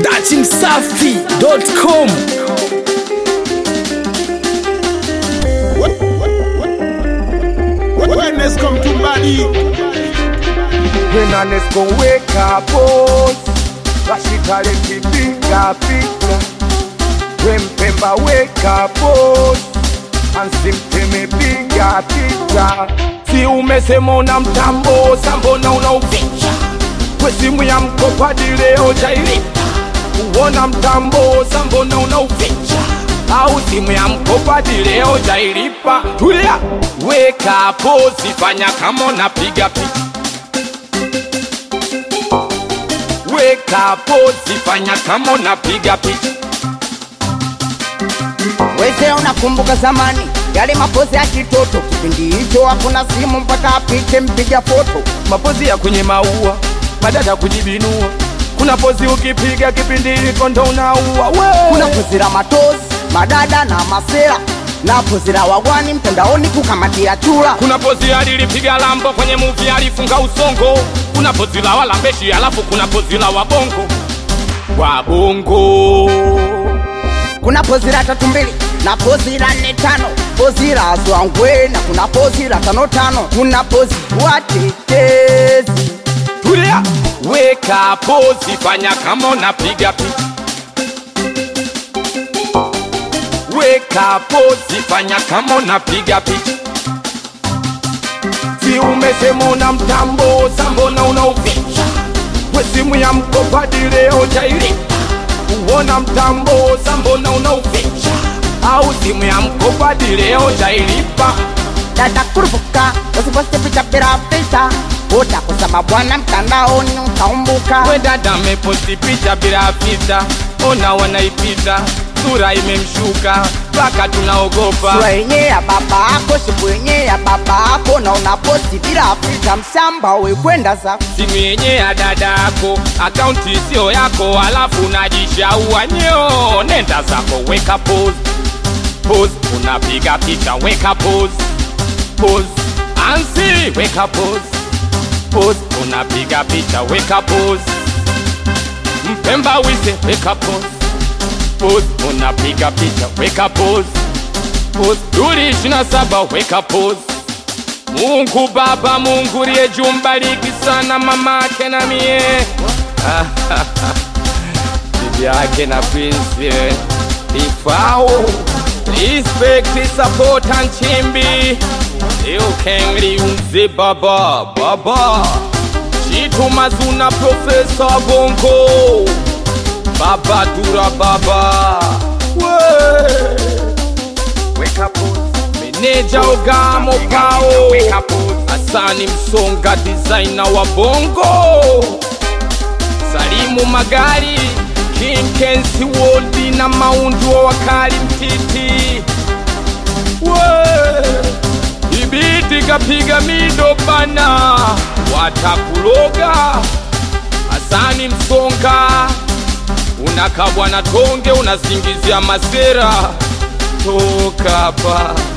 dachimsafi.com. When this come to body, when I let's go wake up, boss. Rashida let me piga pika. When Pemba wake up, boss. And simteme piga pika. Si umesema una mtambo, sambo na unauficha. Kwe simu ya mkopa dileo jailita. Uona mtambo, sambo na unauficha. Au simu ya mkopa dileo jailipa. Tulia, wake up, boss. Fanya kama unapiga picha. Wake up, fanya kama unapiga picha. Wewe unakumbuka zamani yale mapozi ya kitoto, kipindi hicho hakuna simu mpaka apite mpiga foto. Mapozi ya kwenye maua, madada kujibinua. Kuna pozi ukipiga kipindi hiko ndo unaua. Kuna pozi la matozi, madada na masela, na pozi la wagwani mtandaoni kukamatia chula. Kuna pozi alilipiga lambo kwenye movie alifunga usongo. Kuna pozi la walambeshi alafu kuna pozi la wabongo. Wabongo. Kuna pozi la 3-2 na pozi la 4-5, pozi la zwangwe na kuna pozi la 5-5. Kuna pozi watetezi. Tulia, wake up, fanya kama unapiga picha. Wake up, fanya kama unapiga picha. Si umesema una mtambo, sambo na unauficha. We simu ya mkopa dileo jailita. Uona mtambo, sambo na unauficha. Au simu ya mkopa dileo jailipa. Dada kurupuka, usiposte picha bila filter. Utakusama bwana mtandaoni utaumbuka. We dada meposti picha bila filter. Ona wanaipita, sura imemshuka, paka tunaogopa. Sura yenye ya baba ako, shibu yenye ya baba ako, na unaposti bila filter msamba we kwenda zako. Simu yenye ya dada ako, akaunti sio yako, alafu unajishaua nyo. Nenda zako, weka pose, pose, unapiga picha, weka pose, pose, ansi, weka pose, pose, unapiga picha, weka pose. Mpemba wise, weka pose, pose, unapiga picha, weka pose, pose. Duli 27, weka pose. Mungu Baba, Mungu liye jumbariki sana mamake na mie. Bibi yake na Prince Ifao. Respect, support and chimbi. You can liunze baba, baba. Chitu mazuna Professor Bongo. Baba dura baba. Wake up, Meneja Ogamo Pao. Asani Msonga designer wa Bongo. Salimu Magari, King Kensi Woldi na maundu wa wakali mtiti. Ibiti kapiga mido bana, watakuloga. Asani Msonga, unakabwa na tonge unasingizia masera. Toka hapa.